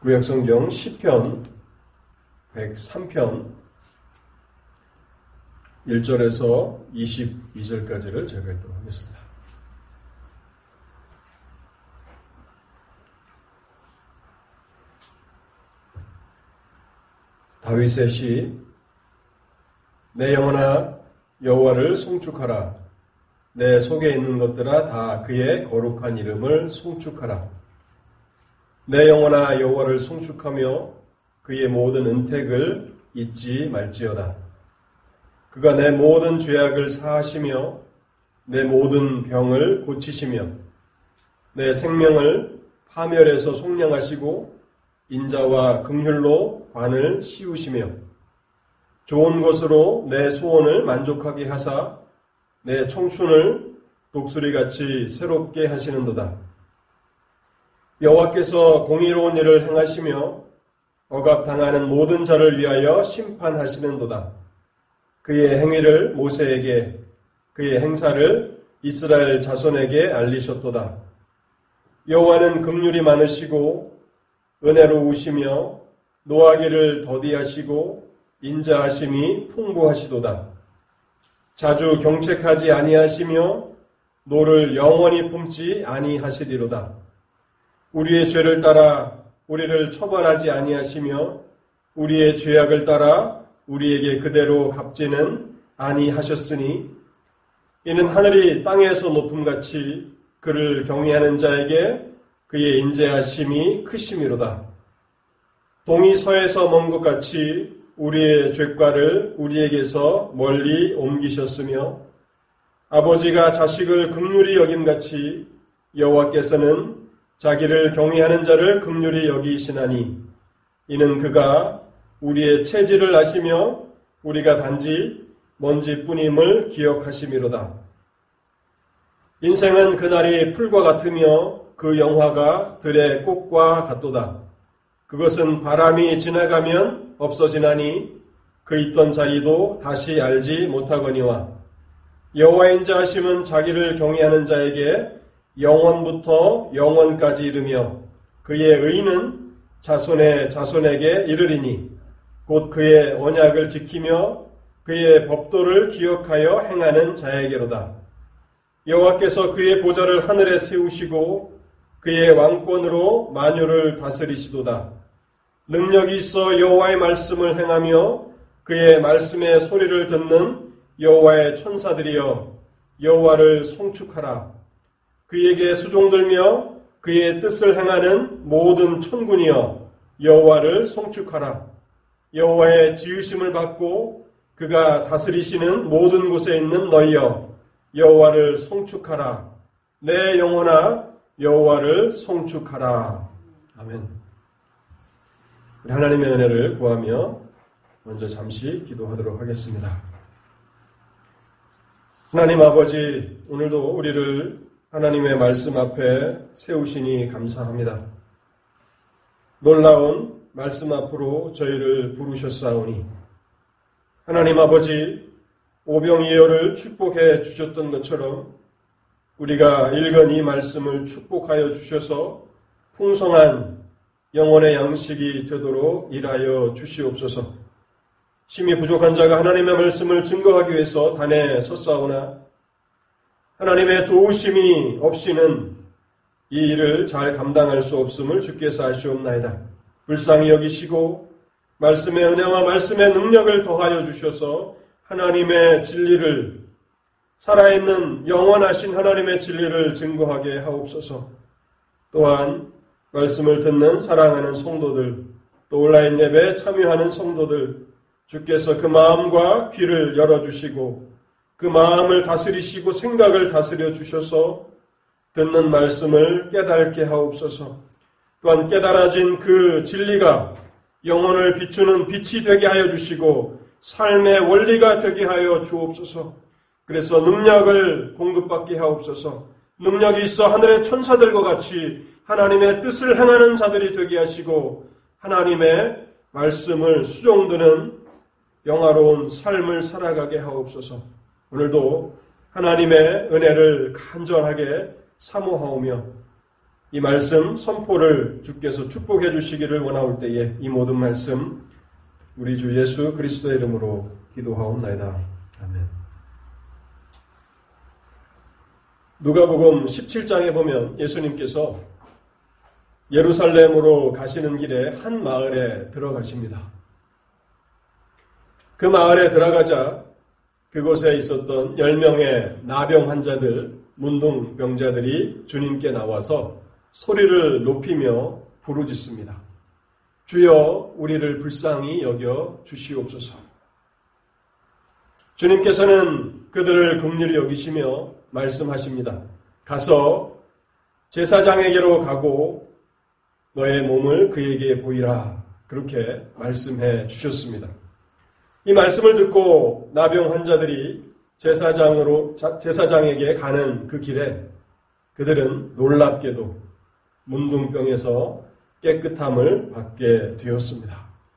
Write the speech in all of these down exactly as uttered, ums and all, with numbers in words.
구약성경 시편 백삼 편 일 절에서 이십이 절까지를 제가 읽도록 하겠습니다. 다윗의 시. 내 영혼아 여호와를 송축하라. 내 속에 있는 것들아 다 그의 거룩한 이름을 송축하라. 내 영혼아 여호와를 송축하며 그의 모든 은택을 잊지 말지어다. 그가 내 모든 죄악을 사하시며 내 모든 병을 고치시며 내 생명을 파멸에서 속량하시고 인자와 긍휼로 관을 씌우시며 좋은 것으로 내 소원을 만족하게 하사 내 청춘을 독수리같이 새롭게 하시는도다. 여호와께서 공의로운 일을 행하시며 억압당하는 모든 자를 위하여 심판하시는도다. 그의 행위를 모세에게, 그의 행사를 이스라엘 자손에게 알리셨도다. 여호와는 긍휼이 많으시고 은혜로우시며 노하기를 더디하시고 인자하심이 풍부하시도다. 자주 경책하지 아니하시며 노를 영원히 품지 아니하시리로다. 우리의 죄를 따라 우리를 처벌하지 아니하시며 우리의 죄악을 따라 우리에게 그대로 갚지는 아니하셨으니 이는 하늘이 땅에서 높음같이 그를 경외하는 자에게 그의 인자하심이 크심이로다. 동이 서에서 먼 것 같이 우리의 죄과를 우리에게서 멀리 옮기셨으며 아버지가 자식을 긍휼히 여김같이 여호와께서는 자기를 경외하는 자를 긍휼히 여기시나니 이는 그가 우리의 체질을 아시며 우리가 단지 먼지뿐임을 기억하심이로다. 인생은 그날이 풀과 같으며 그 영화가 들의 꽃과 같도다. 그것은 바람이 지나가면 없어지나니 그 있던 자리도 다시 알지 못하거니와 여호와의 인자하심은 자기를 경외하는 자에게 영원부터 영원까지 이르며 그의 의는 자손의 자손에게 이르리니 곧 그의 언약을 지키며 그의 법도를 기억하여 행하는 자에게로다. 여호와께서 그의 보좌를 하늘에 세우시고 그의 왕권으로 만유를 다스리시도다. 능력이 있어 여호와의 말씀을 행하며 그의 말씀의 소리를 듣는 여호와의 천사들이여 여호와를 송축하라. 그에게 수종들며 그의 뜻을 행하는 모든 천군이여 여호와를 송축하라. 여호와의 지으심을 받고 그가 다스리시는 모든 곳에 있는 너희여 여호와를 송축하라. 내 영혼아 여호와를 송축하라. 아멘. 우리 하나님의 은혜를 구하며 먼저 잠시 기도하도록 하겠습니다. 하나님 아버지, 오늘도 우리를 하나님의 말씀 앞에 세우시니 감사합니다. 놀라운 말씀 앞으로 저희를 부르셨사오니 하나님 아버지, 오병이어를 축복해 주셨던 것처럼 우리가 읽은 이 말씀을 축복하여 주셔서 풍성한 영혼의 양식이 되도록 일하여 주시옵소서. 심히 부족한 자가 하나님의 말씀을 증거하기 위해서 단에 섰사오나 하나님의 도우심이 없이는 이 일을 잘 감당할 수 없음을 주께서 아시옵나이다. 불쌍히 여기시고 말씀의 은혜와 말씀의 능력을 더하여 주셔서 하나님의 진리를, 살아있는 영원하신 하나님의 진리를 증거하게 하옵소서. 또한 말씀을 듣는 사랑하는 성도들, 또 온라인 예배에 참여하는 성도들, 주께서 그 마음과 귀를 열어주시고 그 마음을 다스리시고 생각을 다스려 주셔서 듣는 말씀을 깨닫게 하옵소서. 또한 깨달아진 그 진리가 영혼을 비추는 빛이 되게 하여 주시고 삶의 원리가 되게 하여 주옵소서. 그래서 능력을 공급받게 하옵소서. 능력이 있어 하늘의 천사들과 같이 하나님의 뜻을 행하는 자들이 되게 하시고 하나님의 말씀을 수종드는 영화로운 삶을 살아가게 하옵소서. 오늘도 하나님의 은혜를 간절하게 사모하오며 이 말씀 선포를 주께서 축복해 주시기를 원하올 때에 이 모든 말씀 우리 주 예수 그리스도의 이름으로 기도하옵나이다. 아멘. 누가복음 십칠 장에 보면 예수님께서 예루살렘으로 가시는 길에 한 마을에 들어가십니다. 그 마을에 들어가자 그곳에 있었던 열 명의 나병 환자들, 문둥병자들이 주님께 나와서 소리를 높이며 부르짖습니다. 주여 우리를 불쌍히 여겨 주시옵소서. 주님께서는 그들을 긍휼히 여기시며 말씀하십니다. 가서 제사장에게로 가고 너의 몸을 그에게 보이라. 그렇게 말씀해 주셨습니다. 이 말씀을 듣고 나병 환자들이 제사장으로, 제사장에게 가는 그 길에 그들은 놀랍게도 문둥병에서 깨끗함을 받게 되었습니다.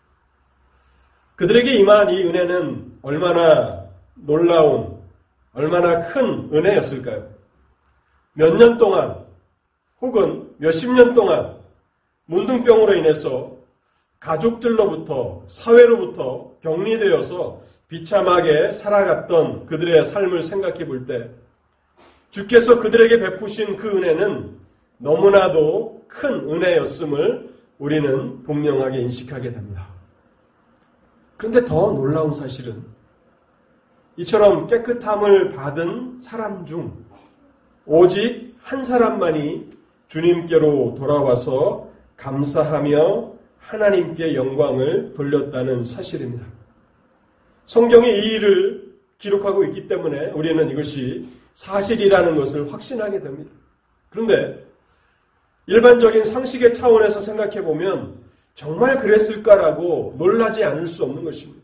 그들에게 임한 이 은혜는 얼마나 놀라운, 얼마나 큰 은혜였을까요? 몇 년 동안 혹은 몇십 년 동안 문둥병으로 인해서 가족들로부터, 사회로부터 격리되어서 비참하게 살아갔던 그들의 삶을 생각해 볼 때 주께서 그들에게 베푸신 그 은혜는 너무나도 큰 은혜였음을 우리는 분명하게 인식하게 됩니다. 그런데 더 놀라운 사실은 이처럼 깨끗함을 받은 사람 중 오직 한 사람만이 주님께로 돌아와서 감사하며 하나님께 영광을 돌렸다는 사실입니다. 성경이 이 일을 기록하고 있기 때문에 우리는 이것이 사실이라는 것을 확신하게 됩니다. 그런데 일반적인 상식의 차원에서 생각해 보면 정말 그랬을까라고 놀라지 않을 수 없는 것입니다.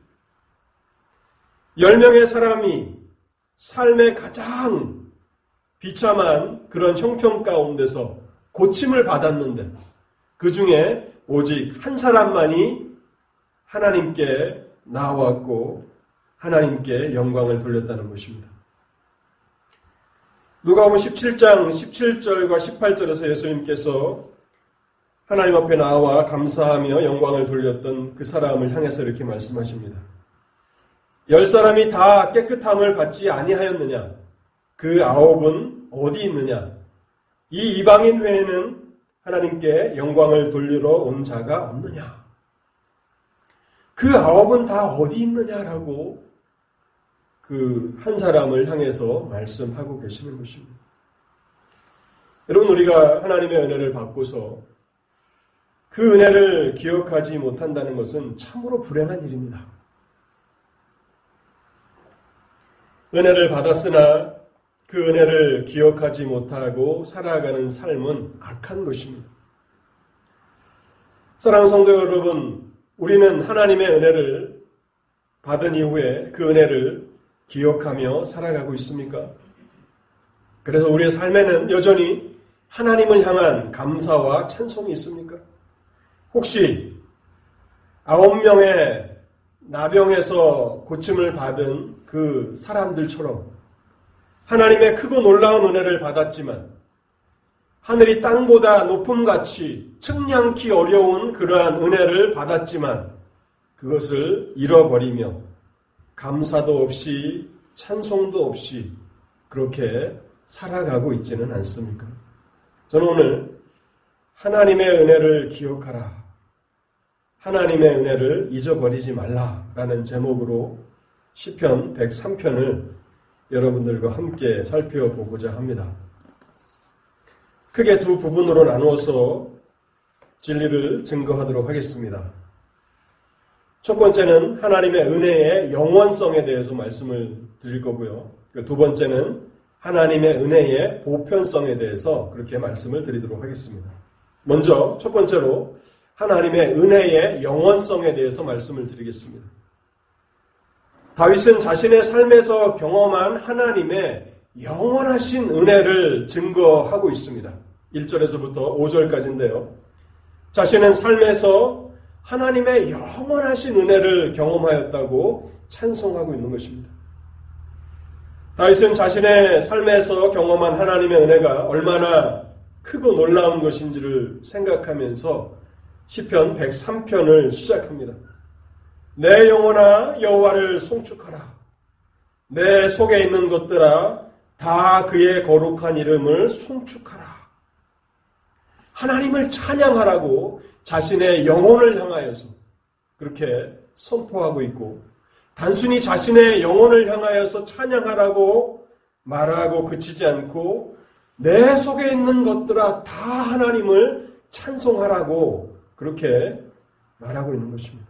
열 명의 사람이 삶의 가장 비참한 그런 형편 가운데서 고침을 받았는데 그 중에 오직 한 사람만이 하나님께 나왔고 하나님께 영광을 돌렸다는 것입니다. 누가복음 십칠 장 십칠 절과 십팔 절에서 예수님께서 하나님 앞에 나와 감사하며 영광을 돌렸던 그 사람을 향해서 이렇게 말씀하십니다. 열 사람이 다 깨끗함을 받지 아니하였느냐? 그 아홉은 어디 있느냐? 이 이방인 외에는 하나님께 영광을 돌리러 온 자가 없느냐? 그 아홉은 다 어디 있느냐라고 그 한 사람을 향해서 말씀하고 계시는 것입니다. 여러분, 우리가 하나님의 은혜를 받고서 그 은혜를 기억하지 못한다는 것은 참으로 불행한 일입니다. 은혜를 받았으나 그 은혜를 기억하지 못하고 살아가는 삶은 악한 것입니다. 사랑하는 성도 여러분, 우리는 하나님의 은혜를 받은 이후에 그 은혜를 기억하며 살아가고 있습니까? 그래서 우리의 삶에는 여전히 하나님을 향한 감사와 찬송이 있습니까? 혹시 아홉 명의 나병에서 고침을 받은 그 사람들처럼 하나님의 크고 놀라운 은혜를 받았지만 하늘이 땅보다 높음같이 측량키 어려운 그러한 은혜를 받았지만 그것을 잃어버리며 감사도 없이 찬송도 없이 그렇게 살아가고 있지는 않습니까? 저는 오늘 하나님의 은혜를 기억하라, 하나님의 은혜를 잊어버리지 말라라는 제목으로 시편 백삼 편을 여러분들과 함께 살펴보고자 합니다. 크게 두 부분으로 나누어서 진리를 증거하도록 하겠습니다. 첫 번째는 하나님의 은혜의 영원성에 대해서 말씀을 드릴 거고요. 두 번째는 하나님의 은혜의 보편성에 대해서 그렇게 말씀을 드리도록 하겠습니다. 먼저 첫 번째로 하나님의 은혜의 영원성에 대해서 말씀을 드리겠습니다. 다윗은 자신의 삶에서 경험한 하나님의 영원하신 은혜를 증거하고 있습니다. 일 절에서부터 오 절까지인데요. 자신은 삶에서 하나님의 영원하신 은혜를 경험하였다고 찬송하고 있는 것입니다. 다윗은 자신의 삶에서 경험한 하나님의 은혜가 얼마나 크고 놀라운 것인지를 생각하면서 시편 백삼 편을 시작합니다. 내 영혼아 여호와를 송축하라. 내 속에 있는 것들아 다 그의 거룩한 이름을 송축하라. 하나님을 찬양하라고 자신의 영혼을 향하여서 그렇게 선포하고 있고, 단순히 자신의 영혼을 향하여서 찬양하라고 말하고 그치지 않고 내 속에 있는 것들아 다 하나님을 찬송하라고 그렇게 말하고 있는 것입니다.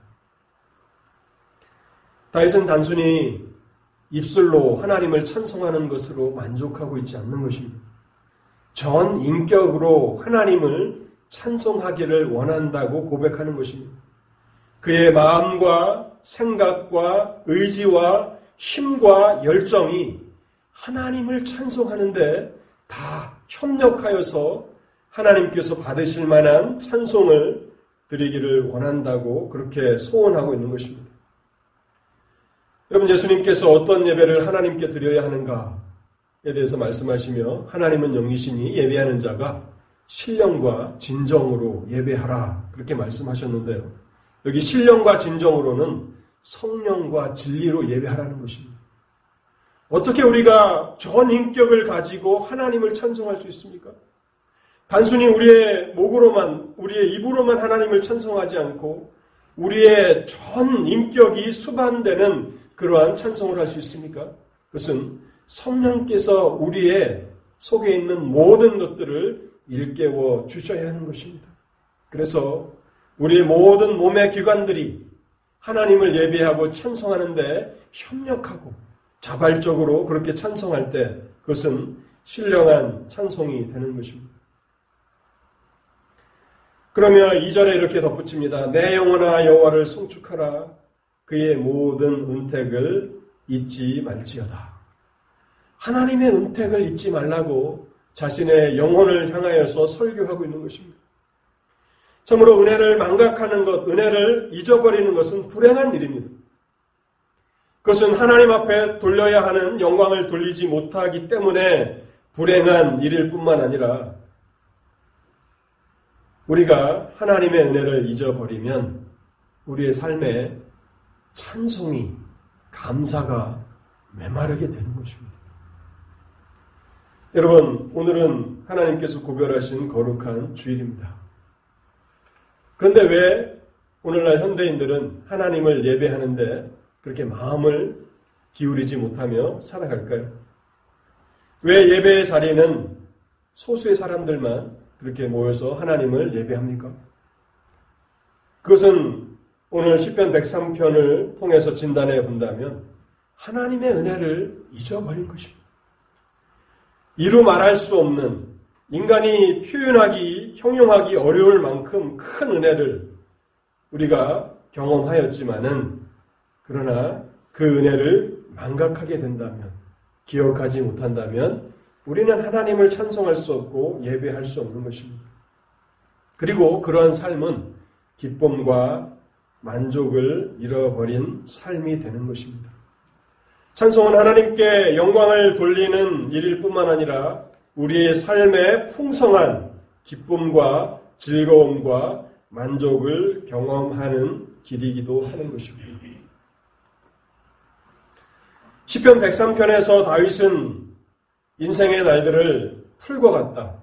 다윗은 단순히 입술로 하나님을 찬송하는 것으로 만족하고 있지 않는 것입니다. 전 인격으로 하나님을 찬송하기를 원한다고 고백하는 것입니다. 그의 마음과 생각과 의지와 힘과 열정이 하나님을 찬송하는데 다 협력하여서 하나님께서 받으실 만한 찬송을 드리기를 원한다고 그렇게 소원하고 있는 것입니다. 여러분, 예수님께서 어떤 예배를 하나님께 드려야 하는가에 대해서 말씀하시며, 하나님은 영이시니 예배하는 자가 신령과 진정으로 예배하라 그렇게 말씀하셨는데요. 여기 신령과 진정으로는 성령과 진리로 예배하라는 것입니다. 어떻게 우리가 전 인격을 가지고 하나님을 찬송할 수 있습니까? 단순히 우리의 목으로만, 우리의 입으로만 하나님을 찬송하지 않고 우리의 전 인격이 수반되는 그러한 찬송을 할 수 있습니까? 그것은 성령께서 우리의 속에 있는 모든 것들을 일깨워 주셔야 하는 것입니다. 그래서 우리의 모든 몸의 기관들이 하나님을 예배하고 찬송하는데 협력하고 자발적으로 그렇게 찬송할 때 그것은 신령한 찬송이 되는 것입니다. 그러며 이 절에 이렇게 덧붙입니다. 내 영혼아 여호와를 송축하라. 그의 모든 은택을 잊지 말지어다. 하나님의 은택을 잊지 말라고 자신의 영혼을 향하여서 설교하고 있는 것입니다. 참으로 은혜를 망각하는 것, 은혜를 잊어버리는 것은 불행한 일입니다. 그것은 하나님 앞에 돌려야 하는 영광을 돌리지 못하기 때문에 불행한 일일 뿐만 아니라 우리가 하나님의 은혜를 잊어버리면 우리의 삶에 찬송이, 감사가 메마르게 되는 것입니다. 여러분, 오늘은 하나님께서 구별하신 거룩한 주일입니다. 그런데 왜 오늘날 현대인들은 하나님을 예배하는데 그렇게 마음을 기울이지 못하며 살아갈까요? 왜 예배의 자리는 소수의 사람들만 그렇게 모여서 하나님을 예배합니까? 그것은 오늘 시편 백삼 편을 통해서 진단해 본다면 하나님의 은혜를 잊어버린 것입니다. 이루 말할 수 없는, 인간이 표현하기, 형용하기 어려울 만큼 큰 은혜를 우리가 경험하였지만은, 그러나 그 은혜를 망각하게 된다면, 기억하지 못한다면 우리는 하나님을 찬송할 수 없고 예배할 수 없는 것입니다. 그리고 그러한 삶은 기쁨과 만족을 잃어버린 삶이 되는 것입니다. 찬송은 하나님께 영광을 돌리는 일일 뿐만 아니라 우리의 삶의 풍성한 기쁨과 즐거움과 만족을 경험하는 길이기도 하는 것입니다. 시편 백삼 편에서 다윗은 인생의 날들을 풀과 같다,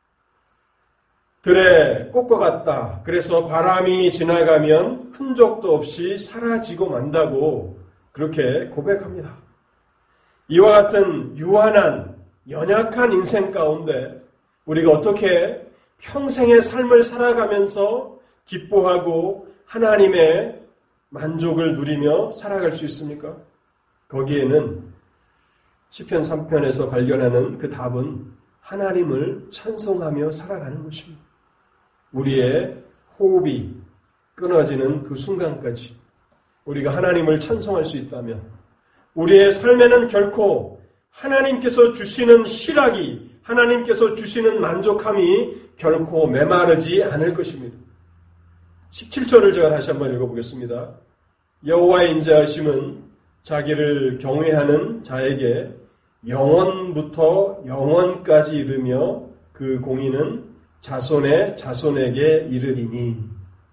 들의 꽃과 같다, 그래서 바람이 지나가면 흔적도 없이 사라지고 만다고 그렇게 고백합니다. 이와 같은 유한한 연약한 인생 가운데 우리가 어떻게 평생의 삶을 살아가면서 기뻐하고 하나님의 만족을 누리며 살아갈 수 있습니까? 거기에는 시편 삼 편에서 발견하는 그 답은 하나님을 찬송하며 살아가는 것입니다. 우리의 호흡이 끊어지는 그 순간까지 우리가 하나님을 찬송할 수 있다면 우리의 삶에는 결코 하나님께서 주시는 희락이, 하나님께서 주시는 만족함이 결코 메마르지 않을 것입니다. 십칠 절을 제가 다시 한번 읽어보겠습니다. 여호와의 인자하심은 자기를 경외하는 자에게 영원부터 영원까지 이르며 그 공의는 자손의 자손에게 이르리니.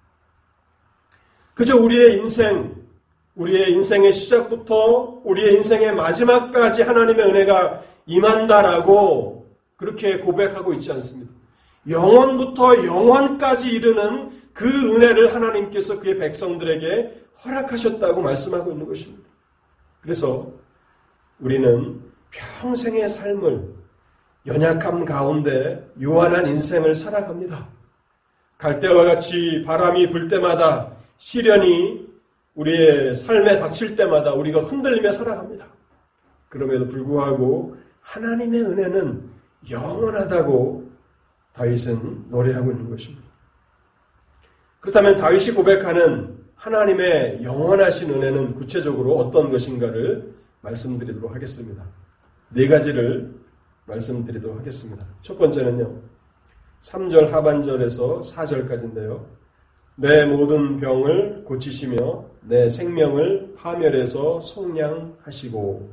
그저 우리의 인생, 우리의 인생의 시작부터 우리의 인생의 마지막까지 하나님의 은혜가 임한다라고 그렇게 고백하고 있지 않습니다. 영원부터 영원까지 이르는 그 은혜를 하나님께서 그의 백성들에게 허락하셨다고 말씀하고 있는 것입니다. 그래서 우리는 평생의 삶을 연약함 가운데 유한한 인생을 살아갑니다. 갈대와 같이 바람이 불 때마다, 시련이 우리의 삶에 닥칠 때마다 우리가 흔들리며 살아갑니다. 그럼에도 불구하고 하나님의 은혜는 영원하다고 다윗은 노래하고 있는 것입니다. 그렇다면 다윗이 고백하는 하나님의 영원하신 은혜는 구체적으로 어떤 것인가를 말씀드리도록 하겠습니다. 네 가지를 말씀드리도록 하겠습니다. 첫 번째는요, 삼 절 하반절에서 사 절까지인데요. 내 모든 병을 고치시며 내 생명을 파멸해서 속량하시고,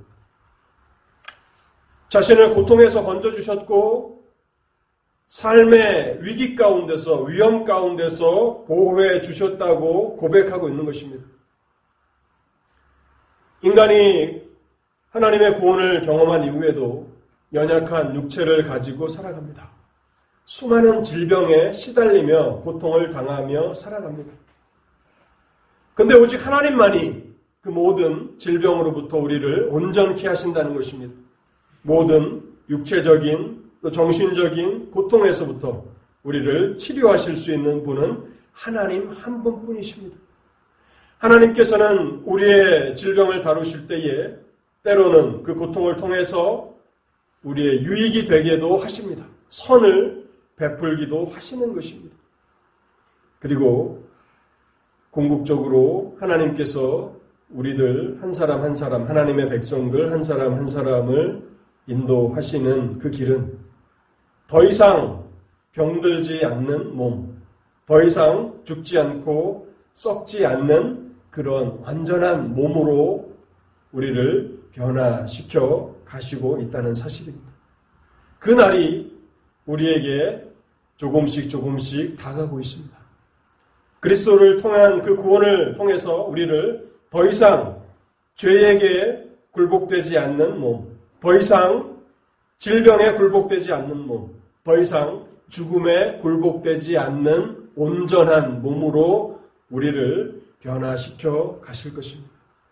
자신을 고통에서 건져주셨고 삶의 위기 가운데서, 위험 가운데서 보호해 주셨다고 고백하고 있는 것입니다. 인간이 하나님의 구원을 경험한 이후에도 연약한 육체를 가지고 살아갑니다. 수많은 질병에 시달리며 고통을 당하며 살아갑니다. 그런데 오직 하나님만이 그 모든 질병으로부터 우리를 온전케 하신다는 것입니다. 모든 육체적인 또 정신적인 고통에서부터 우리를 치료하실 수 있는 분은 하나님 한 분뿐이십니다. 하나님께서는 우리의 질병을 다루실 때에 때로는 그 고통을 통해서 우리의 유익이 되게도 하십니다. 선을 베풀기도 하시는 것입니다. 그리고 궁극적으로 하나님께서 우리들 한 사람 한 사람, 하나님의 백성들 한 사람 한 사람을 인도하시는 그 길은 더 이상 병들지 않는 몸, 더 이상 죽지 않고 썩지 않는 그런 완전한 몸으로 우리를 변화시켜 가시고 있다는 사실입니다. 그 날이 우리에게 조금씩 조금씩 다가오고 있습니다. 그리스도를 통한 그 구원을 통해서 우리를 더 이상 죄에게 굴복되지 않는 몸, 더 이상 질병에 굴복되지 않는 몸, 더 이상 죽음에 굴복되지 않는 온전한 몸으로 우리를 변화시켜 가실 것입니다.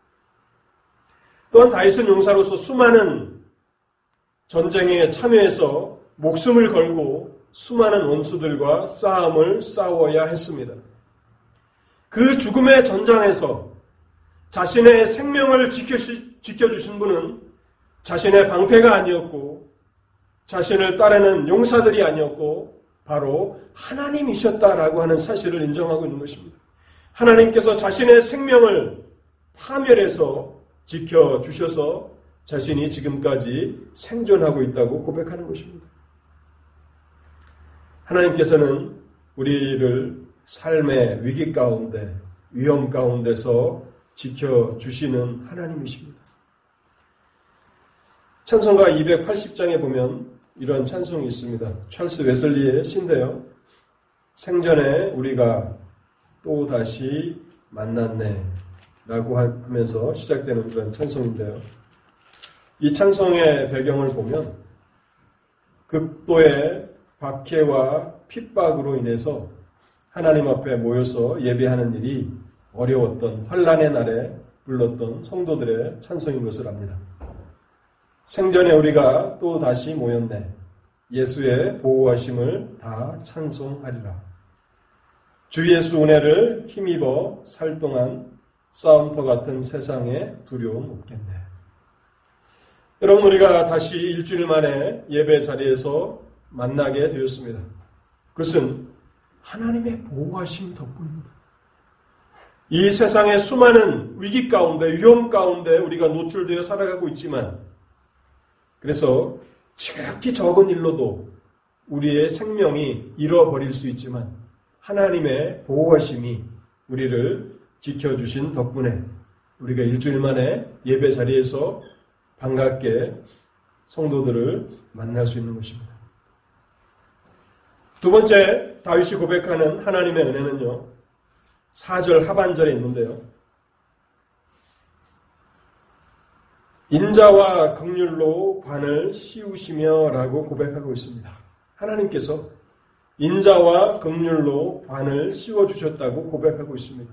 또한 다윗은 용사로서 수많은 전쟁에 참여해서 목숨을 걸고 수많은 원수들과 싸움을 싸워야 했습니다. 그 죽음의 전장에서 자신의 생명을 지켜주신 분은 자신의 방패가 아니었고 자신을 따르는 용사들이 아니었고 바로 하나님이셨다라고 하는 사실을 인정하고 있는 것입니다. 하나님께서 자신의 생명을 파멸해서 지켜주셔서 자신이 지금까지 생존하고 있다고 고백하는 것입니다. 하나님께서는 우리를 삶의 위기 가운데, 위험 가운데서 지켜주시는 하나님이십니다. 찬송가 이백팔십 장에 보면 이런 찬송이 있습니다. 찰스 웨슬리의 시인데요. 생전에 우리가 또 다시 만났네 라고 하면서 시작되는 그런 찬송인데요. 이 찬송의 배경을 보면 극도의 박해와 핍박으로 인해서 하나님 앞에 모여서 예배하는 일이 어려웠던 환난의 날에 불렀던 성도들의 찬송인 것을 압니다. 생전에 우리가 또 다시 모였네. 예수의 보호하심을 다 찬송하리라. 주 예수 은혜를 힘입어 살 동안 싸움터 같은 세상에 두려움 없겠네. 여러분, 우리가 다시 일주일 만에 예배 자리에서 만나게 되었습니다. 그것은 하나님의 보호하심 덕분입니다. 이 세상의 수많은 위기 가운데, 위험 가운데 우리가 노출되어 살아가고 있지만, 그래서 지극히 적은 일로도 우리의 생명이 잃어버릴 수 있지만 하나님의 보호하심이 우리를 지켜주신 덕분에 우리가 일주일 만에 예배 자리에서 반갑게 성도들을 만날 수 있는 것입니다. 두 번째 다윗이 고백하는 하나님의 은혜는요, 사 절 하반절에 있는데요. 인자와 긍휼로 관을 씌우시며 라고 고백하고 있습니다. 하나님께서 인자와 긍휼로 관을 씌워주셨다고 고백하고 있습니다.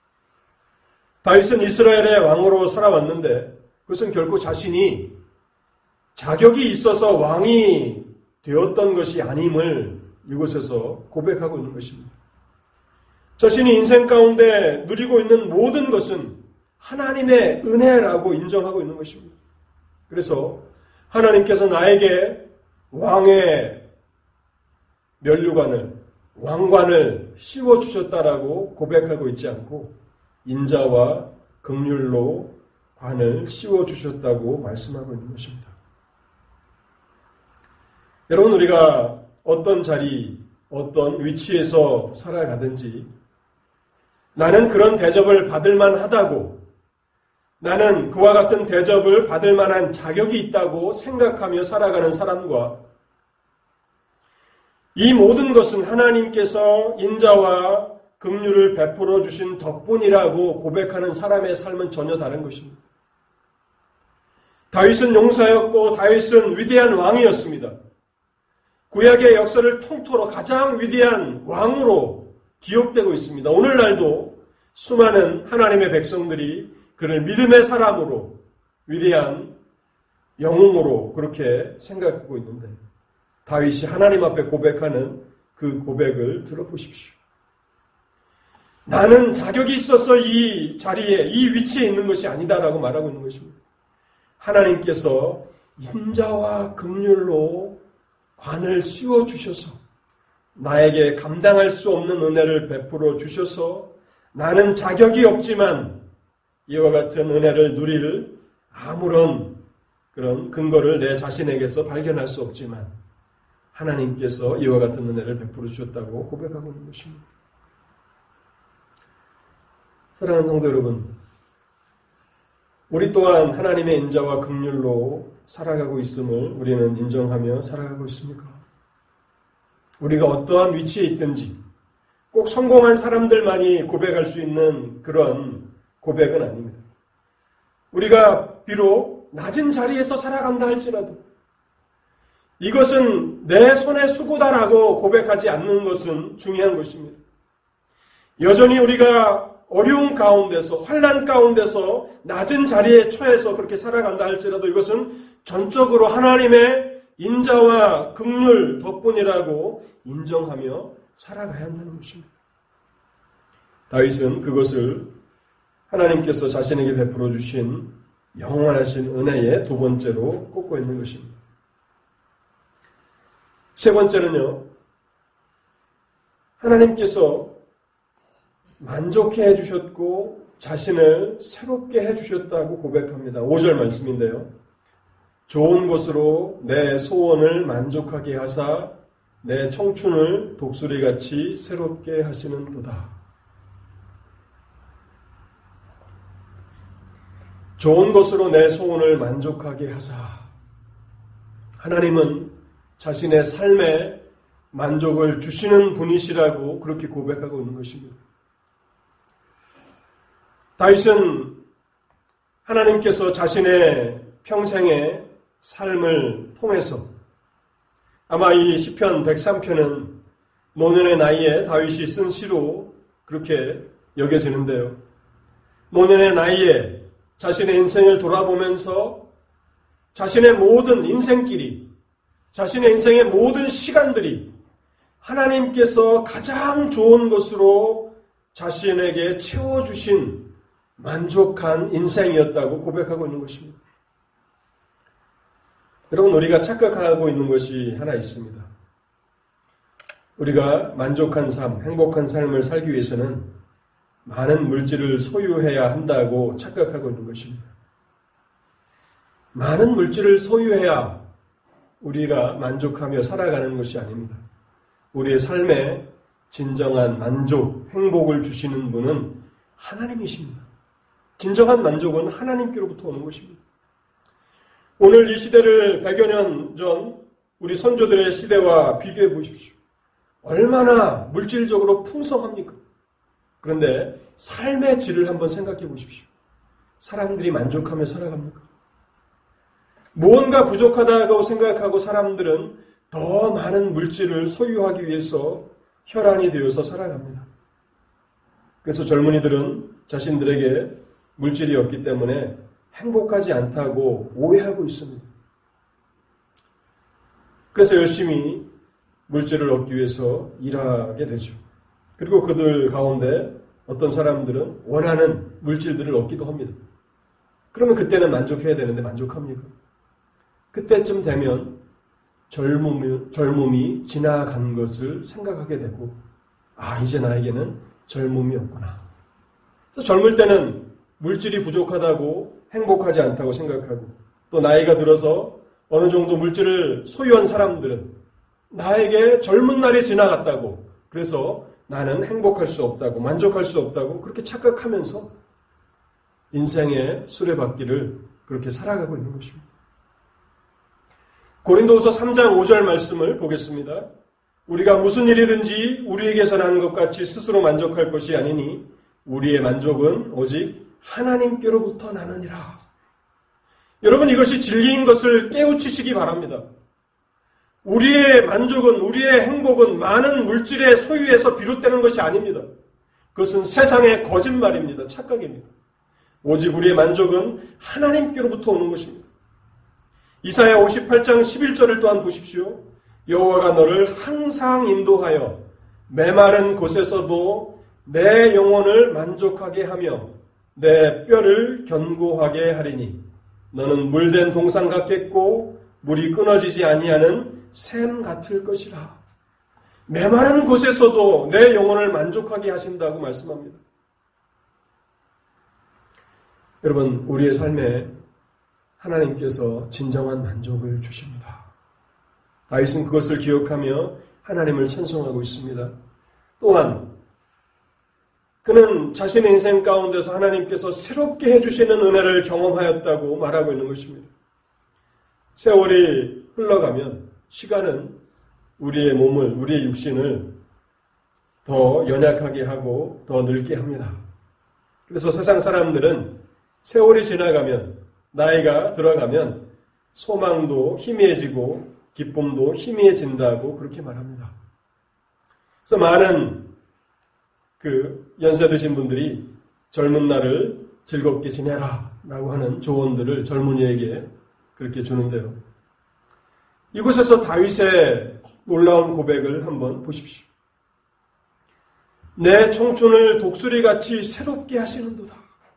다윗은 이스라엘의 왕으로 살아왔는데 그것은 결코 자신이 자격이 있어서 왕이 되었던 것이 아님을 이곳에서 고백하고 있는 것입니다. 자신이 인생 가운데 누리고 있는 모든 것은 하나님의 은혜라고 인정하고 있는 것입니다. 그래서 하나님께서 나에게 왕의 면류관을, 왕관을 씌워주셨다라고 고백하고 있지 않고 인자와 긍휼로 관을 씌워주셨다고 말씀하고 있는 것입니다. 여러분, 우리가 어떤 자리, 어떤 위치에서 살아가든지 나는 그런 대접을 받을 만하다고, 나는 그와 같은 대접을 받을 만한 자격이 있다고 생각하며 살아가는 사람과 이 모든 것은 하나님께서 인자와 긍휼을 베풀어 주신 덕분이라고 고백하는 사람의 삶은 전혀 다른 것입니다. 다윗은 용사였고 다윗은 위대한 왕이었습니다. 구약의 역사를 통틀어 가장 위대한 왕으로 기억되고 있습니다. 오늘날도 수많은 하나님의 백성들이 그를 믿음의 사람으로, 위대한 영웅으로 그렇게 생각하고 있는데 다윗이 하나님 앞에 고백하는 그 고백을 들어보십시오. 나는 자격이 있어서 이 자리에, 이 위치에 있는 것이 아니다라고 말하고 있는 것입니다. 하나님께서 인자와 긍휼로 관을 씌워주셔서 나에게 감당할 수 없는 은혜를 베풀어 주셔서 나는 자격이 없지만 이와 같은 은혜를 누릴 아무런 그런 근거를 내 자신에게서 발견할 수 없지만 하나님께서 이와 같은 은혜를 베풀어 주셨다고 고백하고 있는 것입니다. 사랑하는 성도 여러분, 우리 또한 하나님의 인자와 긍휼로 살아가고 있음을 우리는 인정하며 살아가고 있습니까? 우리가 어떠한 위치에 있든지 꼭 성공한 사람들만이 고백할 수 있는 그런 고백은 아닙니다. 우리가 비록 낮은 자리에서 살아간다 할지라도 이것은 내 손의 수고다라고 고백하지 않는 것은 중요한 것입니다. 여전히 우리가 어려운 가운데서, 환난 가운데서 낮은 자리에 처해서 그렇게 살아간다 할지라도 이것은 전적으로 하나님의 인자와 긍휼 덕분이라고 인정하며 살아가야 한다는 것입니다. 다윗은 그것을 하나님께서 자신에게 베풀어 주신 영원하신 은혜의 두 번째로 꼽고 있는 것입니다. 세 번째는요, 하나님께서 만족해 해주셨고 자신을 새롭게 해주셨다고 고백합니다. 오 절 말씀인데요. 좋은 것으로 내 소원을 만족하게 하사 내 청춘을 독수리같이 새롭게 하시는도다. 좋은 것으로 내 소원을 만족하게 하사. 하나님은 자신의 삶에 만족을 주시는 분이시라고 그렇게 고백하고 있는 것입니다. 다윗은 하나님께서 자신의 평생의 삶을 통해서 아마 이 시편 백삼 편은 노년의 나이에 다윗이 쓴 시로 그렇게 여겨지는데요. 노년의 나이에 자신의 인생을 돌아보면서 자신의 모든 인생길이, 자신의 인생의 모든 시간들이 하나님께서 가장 좋은 것으로 자신에게 채워주신 만족한 인생이었다고 고백하고 있는 것입니다. 여러분, 우리가 착각하고 있는 것이 하나 있습니다. 우리가 만족한 삶, 행복한 삶을 살기 위해서는 많은 물질을 소유해야 한다고 착각하고 있는 것입니다. 많은 물질을 소유해야 우리가 만족하며 살아가는 것이 아닙니다. 우리의 삶에 진정한 만족, 행복을 주시는 분은 하나님이십니다. 진정한 만족은 하나님께로부터 오는 것입니다. 오늘 이 시대를 백여 년 전 우리 선조들의 시대와 비교해 보십시오. 얼마나 물질적으로 풍성합니까? 그런데 삶의 질을 한번 생각해 보십시오. 사람들이 만족하며 살아갑니까? 무언가 부족하다고 생각하고 사람들은 더 많은 물질을 소유하기 위해서 혈안이 되어서 살아갑니다. 그래서 젊은이들은 자신들에게 물질이 없기 때문에 행복하지 않다고 오해하고 있습니다. 그래서 열심히 물질을 얻기 위해서 일하게 되죠. 그리고 그들 가운데 어떤 사람들은 원하는 물질들을 얻기도 합니다. 그러면 그때는 만족해야 되는데 만족합니까? 그때쯤 되면 젊음이, 젊음이 지나간 것을 생각하게 되고, 아, 이제 나에게는 젊음이 없구나. 그래서 젊을 때는 물질이 부족하다고 행복하지 않다고 생각하고, 또 나이가 들어서 어느 정도 물질을 소유한 사람들은 나에게 젊은 날이 지나갔다고, 그래서 나는 행복할 수 없다고, 만족할 수 없다고 그렇게 착각하면서 인생의 수레바퀴를 그렇게 살아가고 있는 것입니다. 고린도후서 삼 장 오 절 말씀을 보겠습니다. 우리가 무슨 일이든지 우리에게서 난 것 같이 스스로 만족할 것이 아니니 우리의 만족은 오직 하나님께로부터 나느니라. 여러분, 이것이 진리인 것을 깨우치시기 바랍니다. 우리의 만족은, 우리의 행복은 많은 물질의 소유에서 비롯되는 것이 아닙니다. 그것은 세상의 거짓말입니다. 착각입니다. 오직 우리의 만족은 하나님께로부터 오는 것입니다. 이사야 오십팔 장 십일 절을 또한 보십시오. 여호와가 너를 항상 인도하여 메마른 곳에서도 내 영혼을 만족하게 하며 내 뼈를 견고하게 하리니 너는 물된 동산 같겠고 물이 끊어지지 아니하는 샘 같을 것이라. 메마른 곳에서도 내 영혼을 만족하게 하신다고 말씀합니다. 여러분, 우리의 삶에 하나님께서 진정한 만족을 주십니다. 다윗은 그것을 기억하며 하나님을 찬송하고 있습니다. 또한 그는 자신의 인생 가운데서 하나님께서 새롭게 해주시는 은혜를 경험하였다고 말하고 있는 것입니다. 세월이 흘러가면 시간은 우리의 몸을, 우리의 육신을 더 연약하게 하고 더 늙게 합니다. 그래서 세상 사람들은 세월이 지나가면, 나이가 들어가면 소망도 희미해지고 기쁨도 희미해진다고 그렇게 말합니다. 그래서 많은 그 연세 드신 분들이 젊은 날을 즐겁게 지내라 라고 하는 조언들을 젊은이에게 그렇게 주는데요. 이곳에서 다윗의 놀라운 고백을 한번 보십시오. 내 청춘을 독수리같이 새롭게 하시는도다.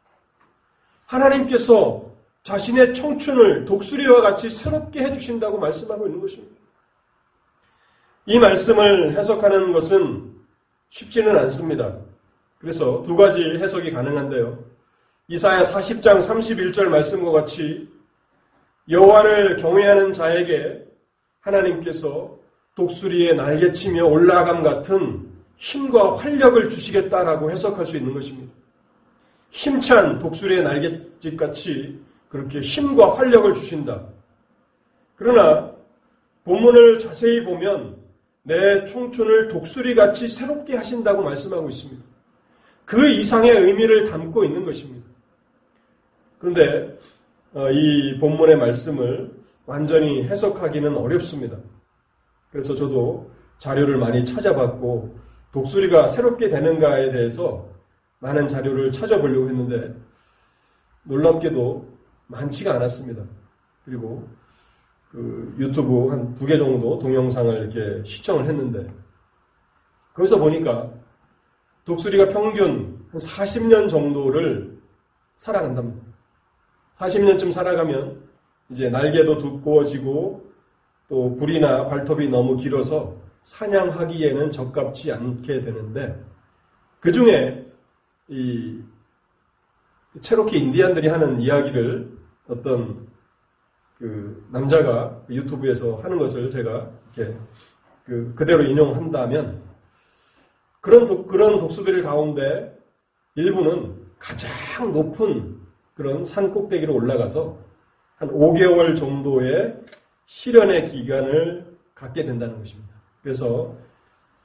하나님께서 자신의 청춘을 독수리와 같이 새롭게 해주신다고 말씀하고 있는 것입니다. 이 말씀을 해석하는 것은 쉽지는 않습니다. 그래서 두 가지 해석이 가능한데요. 이사야 사십 장 삼십일 절 말씀과 같이 여호와를 경외하는 자에게 하나님께서 독수리의 날개치며 올라감 같은 힘과 활력을 주시겠다라고 해석할 수 있는 것입니다. 힘찬 독수리의 날갯짓같이 그렇게 힘과 활력을 주신다. 그러나 본문을 자세히 보면 내 청춘을 독수리같이 새롭게 하신다고 말씀하고 있습니다. 그 이상의 의미를 담고 있는 것입니다. 그런데 이 본문의 말씀을 완전히 해석하기는 어렵습니다. 그래서 저도 자료를 많이 찾아봤고 독수리가 새롭게 되는가에 대해서 많은 자료를 찾아보려고 했는데 놀랍게도 많지가 않았습니다. 그리고 그 유튜브 한 두 개 정도 동영상을 이렇게 시청을 했는데 거기서 보니까 독수리가 평균 한 사십 년 정도를 살아간답니다. 사십 년쯤 살아가면 이제 날개도 두꺼워지고 또 불이나 발톱이 너무 길어서 사냥하기에는 적합지 않게 되는데 그 중에 이 체로키 인디안들이 하는 이야기를 어떤 그 남자가 유튜브에서 하는 것을 제가 이렇게 그 그대로 인용한다면 그런 독, 그런 독수들 가운데 일부는 가장 높은 그런 산 꼭대기로 올라가서 한 오 개월 정도의 실현의 기간을 갖게 된다는 것입니다. 그래서 그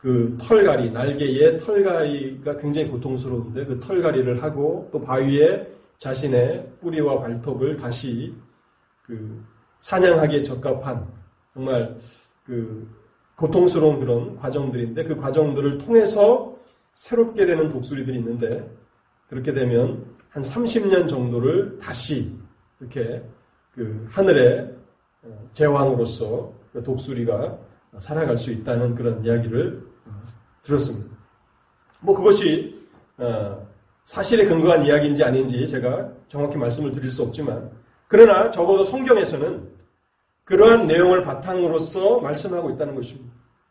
그 털갈이, 날개의 털갈이가 굉장히 고통스러운데 그 털갈이를 하고 또 바위에 자신의 뿌리와 발톱을 다시 그 사냥하기에 적합한 정말 그 고통스러운 그런 과정들인데 그 과정들을 통해서 새롭게 되는 독수리들이 있는데 그렇게 되면 한 삼십 년 정도를 다시 이렇게 그 하늘의 제왕으로서 독수리가 살아갈 수 있다는 그런 이야기를 들었습니다. 뭐 그것이 사실에 근거한 이야기인지 아닌지 제가 정확히 말씀을 드릴 수 없지만 그러나 적어도 성경에서는 그러한 내용을 바탕으로서 말씀하고 있다는 것입니다.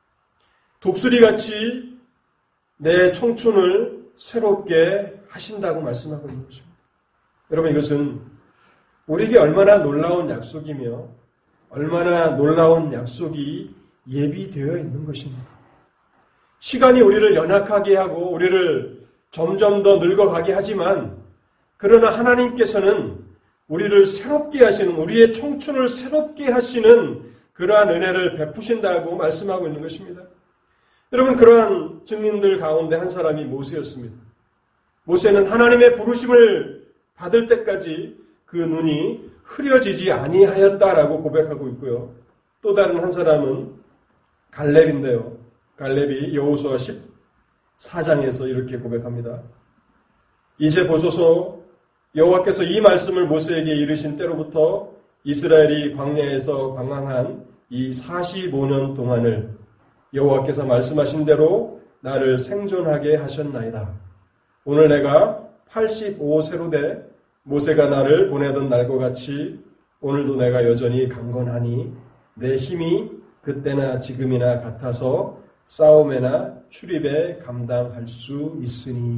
독수리같이 내 청춘을 새롭게 하신다고 말씀하고 있는 것입니다. 여러분 이것은 우리에게 얼마나 놀라운 약속이며 얼마나 놀라운 약속이 예비되어 있는 것입니까? 시간이 우리를 연약하게 하고 우리를 점점 더 늙어가게 하지만 그러나 하나님께서는 우리를 새롭게 하시는 우리의 청춘을 새롭게 하시는 그러한 은혜를 베푸신다고 말씀하고 있는 것입니다. 여러분 그러한 증인들 가운데 한 사람이 모세였습니다. 모세는 하나님의 부르심을 받을 때까지 그 눈이 흐려지지 아니하였다라고 고백하고 있고요. 또 다른 한 사람은 갈렙인데요. 갈렙이 여호수아 십사 장에서 이렇게 고백합니다. 이제 보소서 여호와께서 이 말씀을 모세에게 이르신 때로부터 이스라엘이 광야에서 방황한 이 사십오 년 동안을 여호와께서 말씀하신 대로 나를 생존하게 하셨나이다. 오늘 내가 팔십오 세로 돼 모세가 나를 보내던 날과 같이 오늘도 내가 여전히 강건하니 내 힘이 그때나 지금이나 같아서 싸움에나 출입에 감당할 수 있으니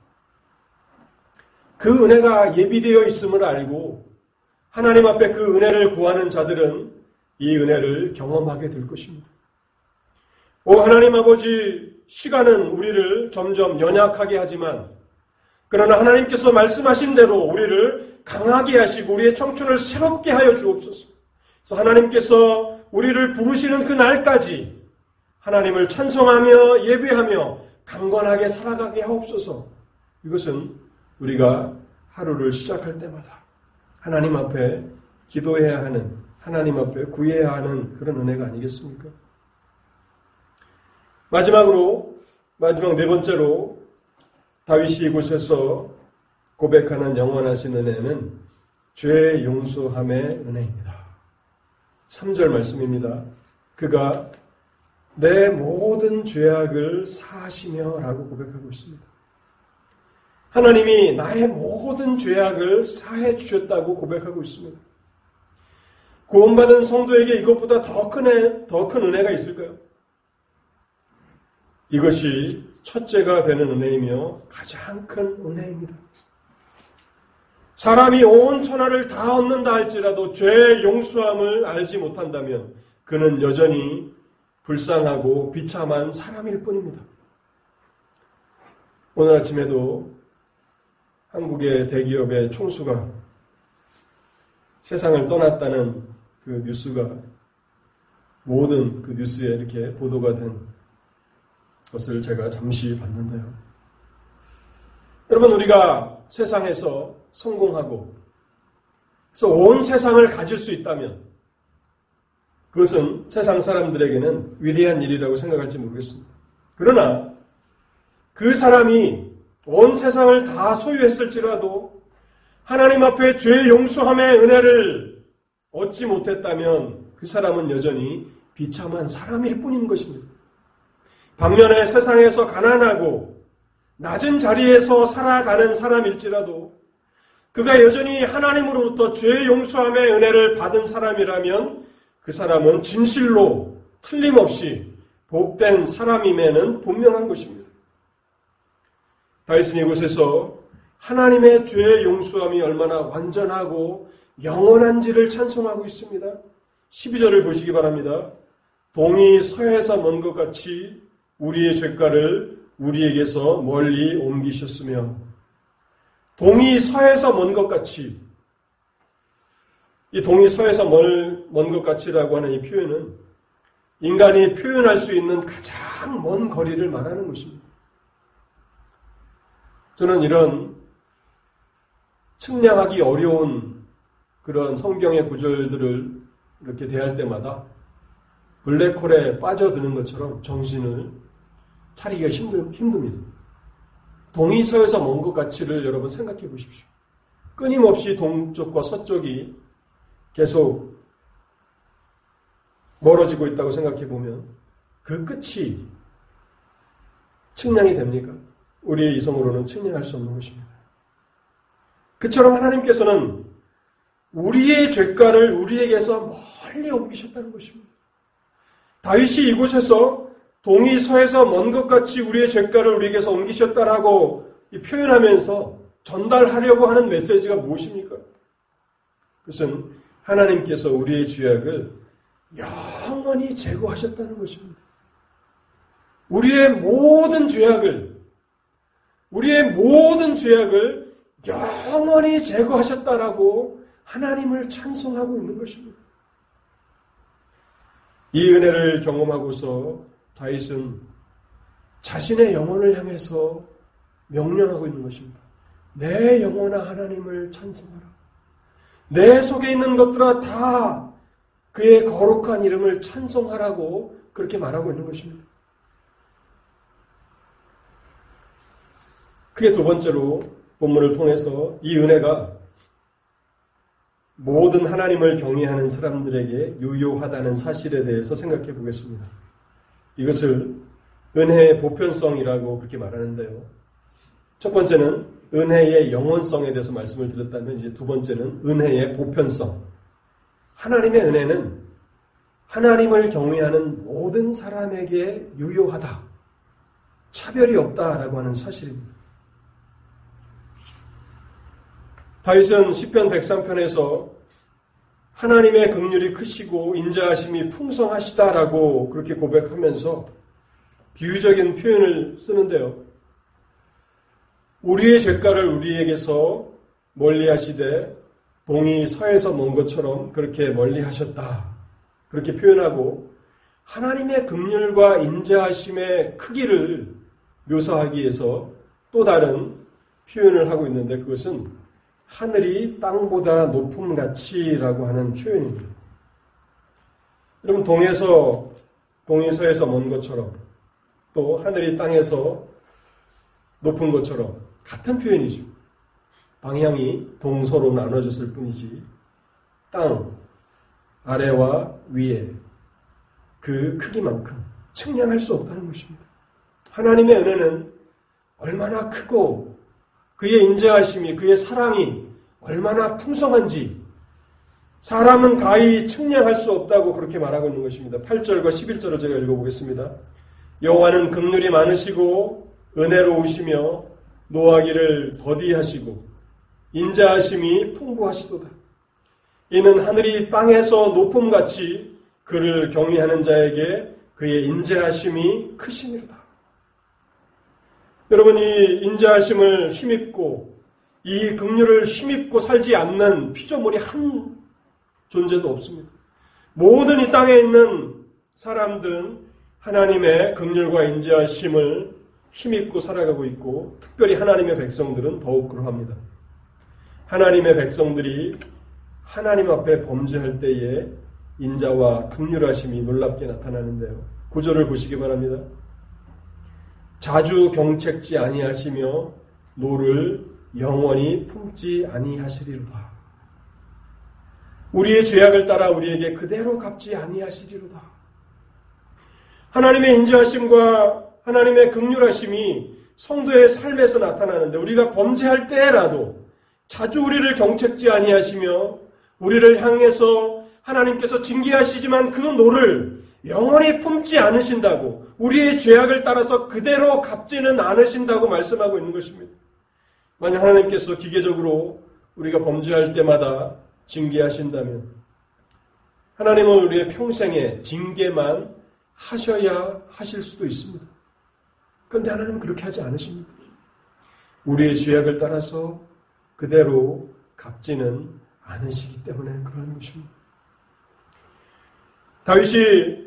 그 은혜가 예비되어 있음을 알고 하나님 앞에 그 은혜를 구하는 자들은 이 은혜를 경험하게 될 것입니다. 오 하나님 아버지, 시간은 우리를 점점 연약하게 하지만 그러나 하나님께서 말씀하신 대로 우리를 강하게 하시고 우리의 청춘을 새롭게 하여 주옵소서. 그래서 하나님께서 우리를 부르시는 그 날까지 하나님을 찬송하며 예배하며 강건하게 살아가게 하옵소서. 이것은 우리가 하루를 시작할 때마다 하나님 앞에 기도해야 하는, 하나님 앞에 구해야 하는 그런 은혜가 아니겠습니까? 마지막으로, 마지막 네 번째로 다윗이 이곳에서 고백하는 영원하신 은혜는 죄 용서함의 은혜입니다. 삼 절 말씀입니다. 그가 내 모든 죄악을 사하시며 라고 고백하고 있습니다. 하나님이 나의 모든 죄악을 사해 주셨다고 고백하고 있습니다. 구원받은 성도에게 이것보다 더 큰, 더 큰 은혜가 있을까요? 이것이 첫째가 되는 은혜이며 가장 큰 은혜입니다. 사람이 온 천하를 다 얻는다 할지라도 죄의 용서함을 알지 못한다면 그는 여전히 불쌍하고 비참한 사람일 뿐입니다. 오늘 아침에도 한국의 대기업의 총수가 세상을 떠났다는 그 뉴스가 모든 그 뉴스에 이렇게 보도가 된 것을 제가 잠시 봤는데요. 여러분, 우리가 세상에서 성공하고 그래서 온 세상을 가질 수 있다면 그것은 세상 사람들에게는 위대한 일이라고 생각할지 모르겠습니다. 그러나 그 사람이 온 세상을 다 소유했을지라도 하나님 앞에 죄 용서함의 은혜를 얻지 못했다면 그 사람은 여전히 비참한 사람일 뿐인 것입니다. 반면에 세상에서 가난하고 낮은 자리에서 살아가는 사람일지라도 그가 여전히 하나님으로부터 죄 용서함의 은혜를 받은 사람이라면 그 사람은 진실로 틀림없이 복된 사람임에는 분명한 것입니다. 다윗은 이곳에서 하나님의 죄 용서함이 얼마나 완전하고 영원한지를 찬송하고 있습니다. 십이 절을 보시기 바랍니다. 동이 서에서 먼 것 같이 우리의 죄가를 우리에게서 멀리 옮기셨으며, 동이 서에서 먼 것 같이, 이 동이 서에서 먼 것 같이라고 하는 이 표현은 인간이 표현할 수 있는 가장 먼 거리를 말하는 것입니다. 저는 이런 측량하기 어려운 그런 성경의 구절들을 이렇게 대할 때마다 블랙홀에 빠져드는 것처럼 정신을 차리기가 힘들, 힘듭니다. 동이서에서 먼 것 가치를 여러분 생각해 보십시오. 끊임없이 동쪽과 서쪽이 계속 멀어지고 있다고 생각해 보면 그 끝이 측량이 됩니까? 우리의 이성으로는 측량할 수 없는 것입니다. 그처럼 하나님께서는 우리의 죄가를 우리에게서 멀리 옮기셨다는 것입니다. 다윗이 이곳에서 동이 서에서 먼 것 같이 우리의 죄가를 우리에게서 옮기셨다라고 표현하면서 전달하려고 하는 메시지가 무엇입니까? 그것은 하나님께서 우리의 죄악을 영원히 제거하셨다는 것입니다. 우리의 모든 죄악을 우리의 모든 죄악을 영원히 제거하셨다라고 하나님을 찬송하고 있는 것입니다. 이 은혜를 경험하고서 다윗은 자신의 영혼을 향해서 명령하고 있는 것입니다. 내 영혼아 하나님을 찬송하라. 내 속에 있는 것들아 다 그의 거룩한 이름을 찬송하라고 그렇게 말하고 있는 것입니다. 그게 두 번째로 본문을 통해서 이 은혜가 모든 하나님을 경외하는 사람들에게 유효하다는 사실에 대해서 생각해 보겠습니다. 이것을 은혜의 보편성이라고 그렇게 말하는데요. 첫 번째는 은혜의 영원성에 대해서 말씀을 드렸다면 이제 두 번째는 은혜의 보편성. 하나님의 은혜는 하나님을 경외하는 모든 사람에게 유효하다. 차별이 없다라고 하는 사실입니다. 다윗은 시편 백삼 편에서 하나님의 긍휼이 크시고 인자하심이 풍성하시다라고 그렇게 고백하면서 비유적인 표현을 쓰는데요. 우리의 죄가를 우리에게서 멀리하시되 동이 서에서 먼 것처럼 그렇게 멀리하셨다. 그렇게 표현하고 하나님의 긍휼과 인자하심의 크기를 묘사하기 위해서 또 다른 표현을 하고 있는데 그것은 하늘이 땅보다 높음같이라고 하는 표현입니다. 여러분 동에서 동이 서에서 먼 것처럼 또 하늘이 땅에서 높은 것처럼 같은 표현이죠. 방향이 동서로 나눠졌을 뿐이지 땅 아래와 위에 그 크기만큼 측량할 수 없다는 것입니다. 하나님의 은혜는 얼마나 크고 그의 인자하심이 그의 사랑이 얼마나 풍성한지 사람은 가히 측량할 수 없다고 그렇게 말하고 있는 것입니다. 팔 절과 십일 절을 제가 읽어보겠습니다. 여호와는 긍휼이 많으시고 은혜로우시며 노하기를 더디하시고 인자하심이 풍부하시도다. 이는 하늘이 땅에서 높음같이 그를 경외하는 자에게 그의 인자하심이 크심이로다. 여러분 이 인자하심을 힘입고 이 긍휼을 힘입고 살지 않는 피조물이 한 존재도 없습니다. 모든 이 땅에 있는 사람들은 하나님의 긍휼과 인자하심을 힘입고 살아가고 있고 특별히 하나님의 백성들은 더욱 그러합니다. 하나님의 백성들이 하나님 앞에 범죄할 때에 인자와 긍휼하심이 놀랍게 나타나는데요. 구절을 보시기 바랍니다. 자주 경책지 아니하시며 노를 영원히 품지 아니하시리로다. 우리의 죄악을 따라 우리에게 그대로 갚지 아니하시리로다. 하나님의 인자하심과 하나님의 긍휼하심이 성도의 삶에서 나타나는데 우리가 범죄할 때라도 자주 우리를 경책지 아니하시며 우리를 향해서 하나님께서 징계하시지만 그 노를 영원히 품지 않으신다고 우리의 죄악을 따라서 그대로 갚지는 않으신다고 말씀하고 있는 것입니다. 만약 하나님께서 기계적으로 우리가 범죄할 때마다 징계하신다면 하나님은 우리의 평생에 징계만 하셔야 하실 수도 있습니다. 그런데 하나님은 그렇게 하지 않으십니다. 우리의 죄악을 따라서 그대로 갚지는 않으시기 때문에 그러한 것입니다. 다윗이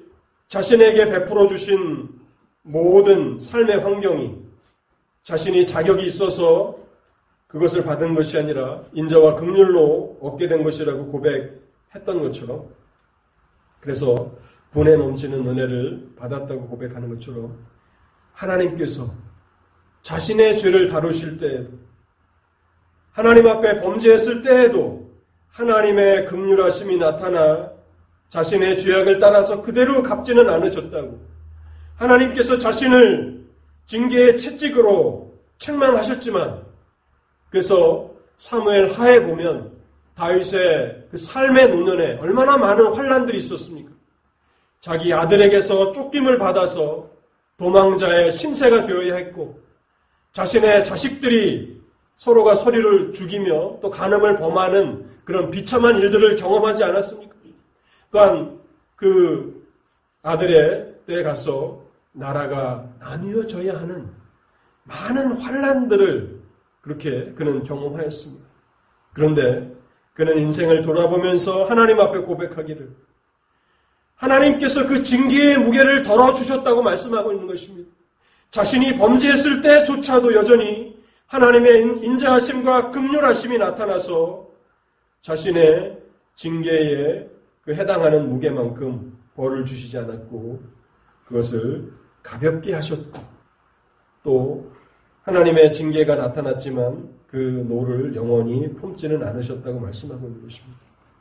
자신에게 베풀어 주신 모든 삶의 환경이 자신이 자격이 있어서 그것을 받은 것이 아니라 인자와 긍휼로 얻게 된 것이라고 고백했던 것처럼, 그래서 분에 넘치는 은혜를 받았다고 고백하는 것처럼 하나님께서 자신의 죄를 다루실 때에도, 하나님 앞에 범죄했을 때에도 하나님의 긍휼하심이 나타나 자신의 죄악을 따라서 그대로 갚지는 않으셨다고, 하나님께서 자신을 징계의 채찍으로 책망하셨지만, 그래서 사무엘 하에 보면 다윗의 그 삶의 노년에 얼마나 많은 환난들이 있었습니까? 자기 아들에게서 쫓김을 받아서 도망자의 신세가 되어야 했고, 자신의 자식들이 서로가 서로를 죽이며 또 간음을 범하는 그런 비참한 일들을 경험하지 않았습니까? 또한 그 아들의 때에 가서 나라가 나뉘어져야 하는 많은 환난들을 그렇게 그는 경험하였습니다. 그런데 그는 인생을 돌아보면서 하나님 앞에 고백하기를, 하나님께서 그 징계의 무게를 덜어주셨다고 말씀하고 있는 것입니다. 자신이 범죄했을 때조차도 여전히 하나님의 인자하심과 긍휼하심이 나타나서 자신의 징계에 그 해당하는 무게만큼 벌을 주시지 않았고, 그것을 가볍게 하셨고, 또 하나님의 징계가 나타났지만 그 노를 영원히 품지는 않으셨다고 말씀하고 있는 것입니다.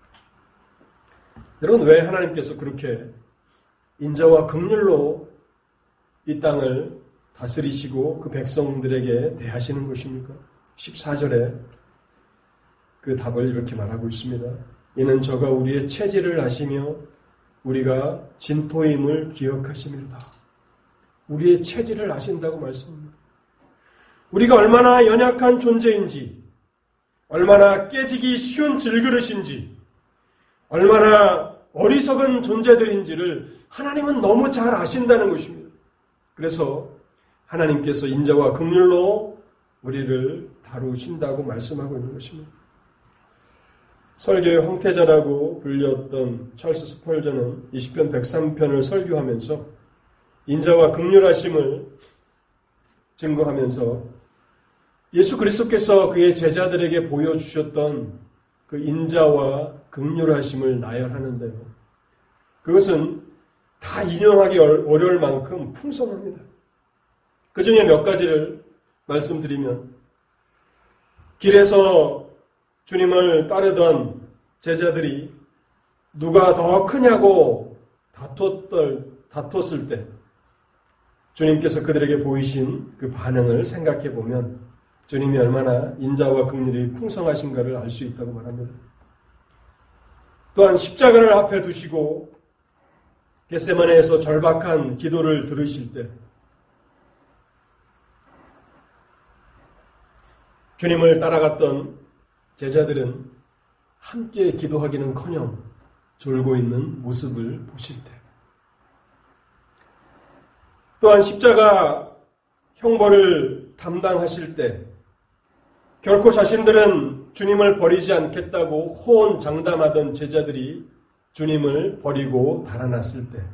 여러분, 왜 하나님께서 그렇게 인자와 긍휼로 이 땅을 다스리시고 그 백성들에게 대하시는 것입니까? 십사 절에 그 답을 이렇게 말하고 있습니다. 이는 저가 우리의 체질을 아시며 우리가 진토임을 기억하심이로다. 우리의 체질을 아신다고 말씀합니다. 우리가 얼마나 연약한 존재인지, 얼마나 깨지기 쉬운 질그릇인지, 얼마나 어리석은 존재들인지를 하나님은 너무 잘 아신다는 것입니다. 그래서 하나님께서 인자와 긍휼로 우리를 다루신다고 말씀하고 있는 것입니다. 설교의 황태자라고 불렸던 찰스 스펄전은 이 시편 백삼 편을 설교하면서 인자와 긍휼하심을 증거하면서 예수 그리스도께서 그의 제자들에게 보여주셨던 그 인자와 긍휼하심을 나열하는데요, 그것은 다 인용하기 어려울 만큼 풍성합니다. 그 중에 몇 가지를 말씀드리면, 길에서 주님을 따르던 제자들이 누가 더 크냐고 다퉜을, 다퉜을 때 주님께서 그들에게 보이신 그 반응을 생각해 보면 주님이 얼마나 인자와 긍휼이 풍성하신가를 알 수 있다고 말합니다. 또한 십자가를 앞에 두시고 겟세마네에서 절박한 기도를 들으실 때 주님을 따라갔던 제자들은 함께 기도하기는커녕 졸고 있는 모습을 보실 때, 또한 십자가 형벌을 담당하실 때 결코 자신들은 주님을 버리지 않겠다고 호언장담하던 제자들이 주님을 버리고 달아났을 때,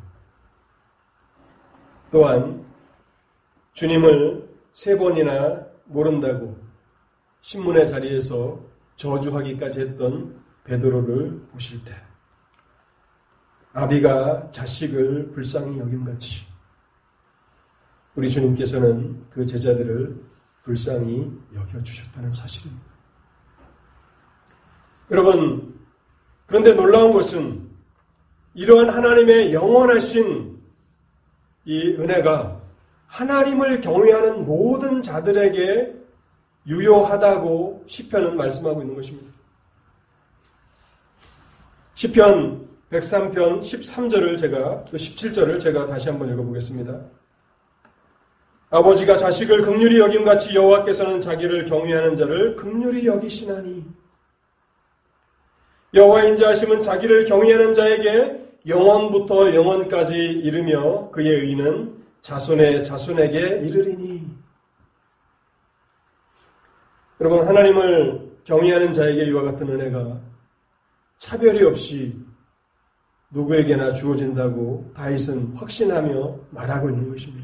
또한 주님을 세 번이나 모른다고 신문의 자리에서 저주하기까지 했던 베드로를 보실 때, 아비가 자식을 불쌍히 여김같이 우리 주님께서는 그 제자들을 불쌍히 여겨주셨다는 사실입니다. 여러분, 그런데 놀라운 것은 이러한 하나님의 영원하신 이 은혜가 하나님을 경외하는 모든 자들에게 유효하다고 시편은 말씀하고 있는 것입니다. 시편 백삼 편 십삼 절을 제가, 또 십칠 절을 제가 다시 한번 읽어보겠습니다. 아버지가 자식을 긍휼히 여김같이 여호와께서는 자기를 경외하는 자를 긍휼히 여기시나니, 여호와의 인자하심은 자기를 경외하는 자에게 영원부터 영원까지 이르며 그의 의는 자손의 자손에게 이르리니. 여러분, 하나님을 경외하는 자에게 이와 같은 은혜가 차별이 없이 누구에게나 주어진다고 다윗은 확신하며 말하고 있는 것입니다.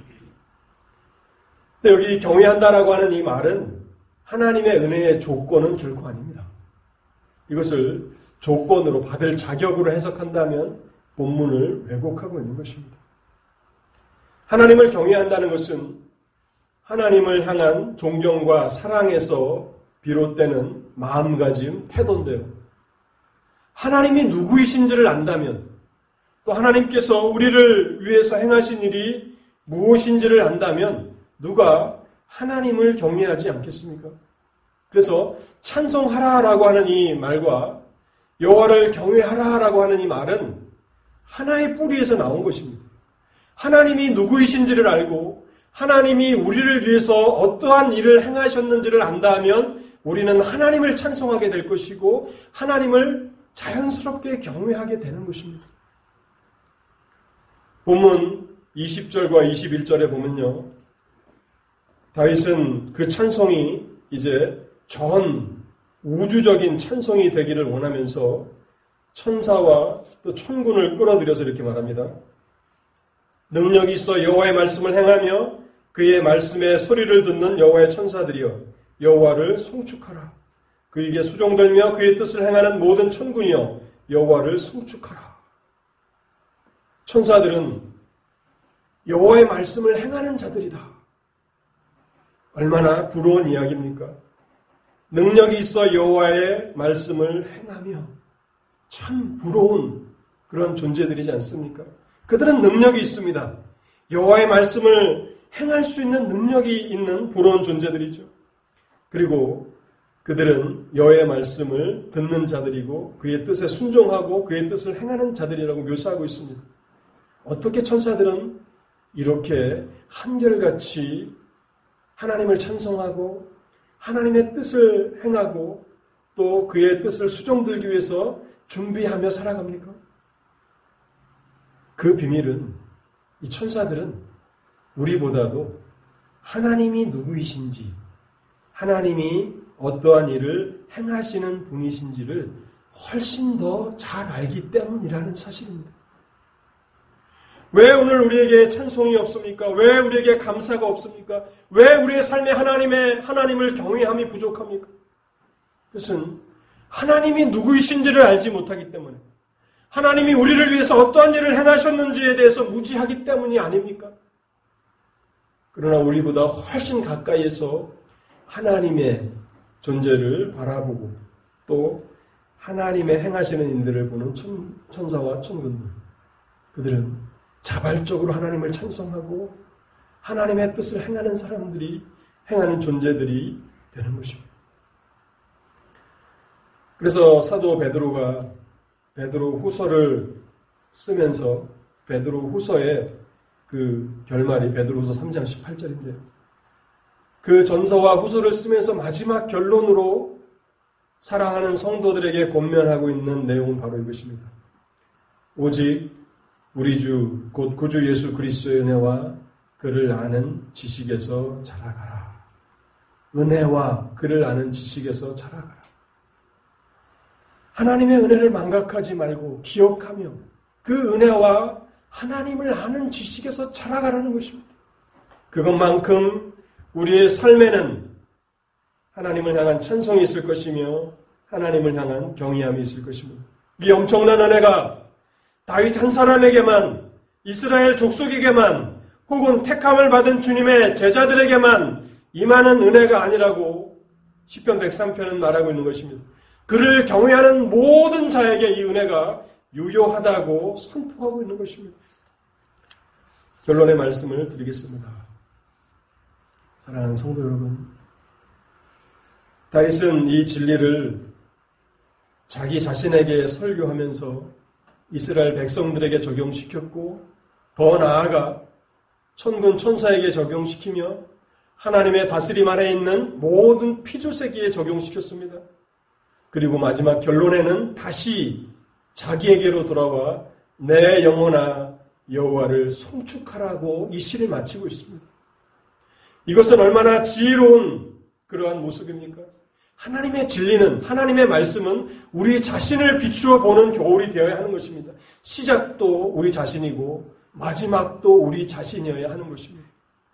여기 경외한다라고 하는 이 말은 하나님의 은혜의 조건은 결코 아닙니다. 이것을 조건으로 받을 자격으로 해석한다면 본문을 왜곡하고 있는 것입니다. 하나님을 경외한다는 것은 하나님을 향한 존경과 사랑에서 비롯되는 마음가짐, 태도인데요. 하나님이 누구이신지를 안다면, 또 하나님께서 우리를 위해서 행하신 일이 무엇인지를 안다면 누가 하나님을 경외하지 않겠습니까? 그래서 찬송하라라고 하는 이 말과 여호와를 경외하라라고 하는 이 말은 하나의 뿌리에서 나온 것입니다. 하나님이 누구이신지를 알고 하나님이 우리를 위해서 어떠한 일을 행하셨는지를 안다면 우리는 하나님을 찬송하게 될 것이고 하나님을 자연스럽게 경외하게 되는 것입니다. 본문 이십 절과 이십일 절에 보면요. 다윗은 그 찬송이 이제 전 우주적인 찬송이 되기를 원하면서 천사와 또 천군을 끌어들여서 이렇게 말합니다. 능력이 있어 여호와의 말씀을 행하며 그의 말씀의 소리를 듣는 여호와의 천사들이여 여호와를 송축하라. 그에게 수종들며 그의 뜻을 행하는 모든 천군이여 여호와를 송축하라. 천사들은 여호와의 말씀을 행하는 자들이다. 얼마나 부러운 이야기입니까? 능력이 있어 여호와의 말씀을 행하며 참 부러운 그런 존재들이지 않습니까? 그들은 능력이 있습니다. 여호와의 말씀을 행할 수 있는 능력이 있는 부러운 존재들이죠. 그리고 그들은 여호와의 말씀을 듣는 자들이고 그의 뜻에 순종하고 그의 뜻을 행하는 자들이라고 묘사하고 있습니다. 어떻게 천사들은 이렇게 한결같이 하나님을 찬송하고 하나님의 뜻을 행하고 또 그의 뜻을 수종들기 위해서 준비하며 살아갑니까? 그 비밀은 이 천사들은 우리보다도 하나님이 누구이신지 하나님이 어떠한 일을 행하시는 분이신지를 훨씬 더 잘 알기 때문이라는 사실입니다. 왜 오늘 우리에게 찬송이 없습니까? 왜 우리에게 감사가 없습니까? 왜 우리의 삶에 하나님의, 하나님을 경외함이 부족합니까? 그것은 하나님이 누구이신지를 알지 못하기 때문에 하나님이 우리를 위해서 어떠한 일을 행하셨는지에 대해서 무지하기 때문이 아닙니까? 그러나 우리보다 훨씬 가까이에서 하나님의 존재를 바라보고 또 하나님의 행하시는 일들을 보는 천, 천사와 천군들, 그들은 자발적으로 하나님을 찬송하고 하나님의 뜻을 행하는 사람들이, 행하는 존재들이 되는 것입니다. 그래서 사도 베드로가 베드로 후서를 쓰면서 베드로 후서의 그 결말이 베드로 후서 삼 장 십팔 절인데요. 그 전서와 후서를 쓰면서 마지막 결론으로 사랑하는 성도들에게 권면하고 있는 내용은 바로 이것입니다. 오직 우리 주 곧 구주 예수 그리스도의 은혜와 그를 아는 지식에서 자라가라. 은혜와 그를 아는 지식에서 자라가라. 하나님의 은혜를 망각하지 말고 기억하며 그 은혜와 하나님을 아는 지식에서 자라가라는 것입니다. 그것만큼 우리의 삶에는 하나님을 향한 찬송이 있을 것이며 하나님을 향한 경외함이 있을 것입니다. 이 엄청난 은혜가 다윗 한 사람에게만, 이스라엘 족속에게만, 혹은 택함을 받은 주님의 제자들에게만 임하는 은혜가 아니라고 시편 백삼 편은 말하고 있는 것입니다. 그를 경외하는 모든 자에게 이 은혜가 유효하다고 선포하고 있는 것입니다. 결론의 말씀을 드리겠습니다. 사랑하는 성도 여러분, 다윗은 이 진리를 자기 자신에게 설교하면서 이스라엘 백성들에게 적용시켰고 더 나아가 천군 천사에게 적용시키며 하나님의 다스림 아래 있는 모든 피조세기에 적용시켰습니다. 그리고 마지막 결론에는 다시 자기에게로 돌아와 내 영혼아 여호와를 송축하라고 이 시를 마치고 있습니다. 이것은 얼마나 지혜로운 그러한 모습입니까? 하나님의 진리는, 하나님의 말씀은 우리 자신을 비추어 보는 교울이 되어야 하는 것입니다. 시작도 우리 자신이고 마지막도 우리 자신이어야 하는 것입니다.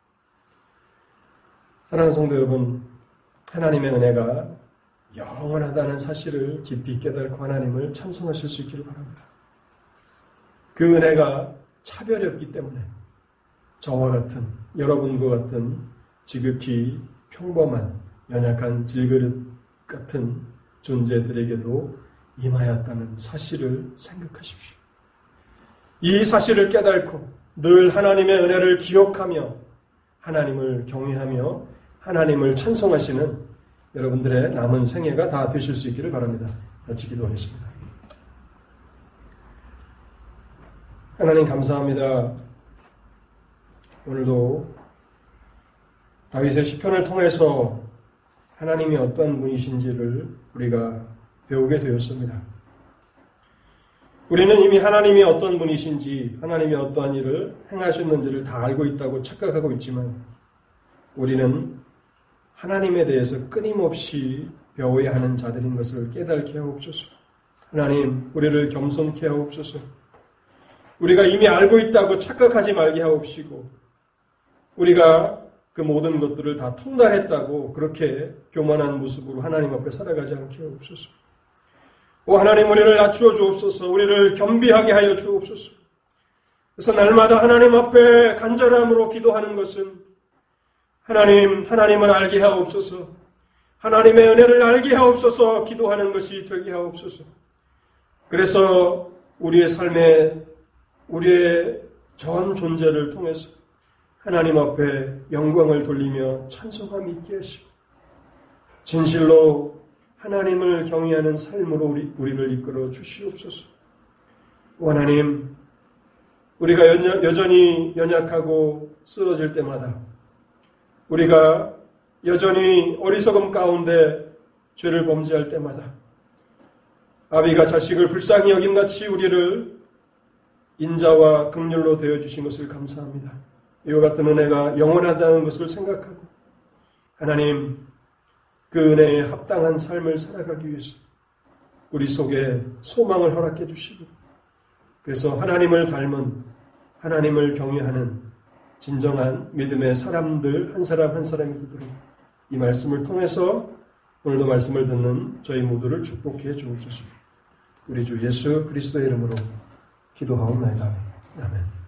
사랑하는 성도 여러분, 하나님의 은혜가 영원하다는 사실을 깊이 깨닫고 하나님을 찬송하실 수 있기를 바랍니다. 그 은혜가 차별이 없기 때문에 저와 같은, 여러분과 같은 지극히 평범한 연약한 질그릇 같은 존재들에게도 임하였다는 사실을 생각하십시오. 이 사실을 깨닫고 늘 하나님의 은혜를 기억하며 하나님을 경외하며 하나님을 찬송하시는 여러분들의 남은 생애가 다 되실 수 있기를 바랍니다. 같이 기도하겠습니다. 하나님 감사합니다. 오늘도 다윗의 시편을 통해서 하나님이 어떤 분이신지를 우리가 배우게 되었습니다. 우리는 이미 하나님이 어떤 분이신지, 하나님이 어떠한 일을 행하셨는지를 다 알고 있다고 착각하고 있지만 우리는 하나님에 대해서 끊임없이 배워야 하는 자들인 것을 깨닫게 하옵소서. 하나님, 우리를 겸손케 하옵소서. 우리가 이미 알고 있다고 착각하지 말게 하옵시고, 우리가 그 모든 것들을 다 통달했다고 그렇게 교만한 모습으로 하나님 앞에 살아가지 않게 하옵소서. 오 하나님, 우리를 낮추어 주옵소서. 우리를 겸비하게 하여 주옵소서. 그래서 날마다 하나님 앞에 간절함으로 기도하는 것은 하나님, 하나님을 알게 하옵소서. 하나님의 은혜를 알게 하옵소서. 기도하는 것이 되게 하옵소서. 그래서 우리의 삶에 우리의 전 존재를 통해서 하나님 앞에 영광을 돌리며 찬송함이 있게 하시고 진실로 하나님을 경외하는 삶으로 우리, 우리를 이끌어 주시옵소서. 하나님, 우리가 연, 여전히 연약하고 쓰러질 때마다, 우리가 여전히 어리석음 가운데 죄를 범죄할 때마다 아비가 자식을 불쌍히 여김같이 우리를 인자와 긍휼로 되어주신 것을 감사합니다. 이와 같은 은혜가 영원하다는 것을 생각하고 하나님, 그 은혜에 합당한 삶을 살아가기 위해서 우리 속에 소망을 허락해 주시고, 그래서 하나님을 닮은, 하나님을 경외하는 진정한 믿음의 사람들 한 사람 한 사람이 되도록 이 말씀을 통해서 오늘도 말씀을 듣는 저희 모두를 축복해 주옵소서. 우리 주 예수 그리스도의 이름으로 기도하옵나이다. 아멘.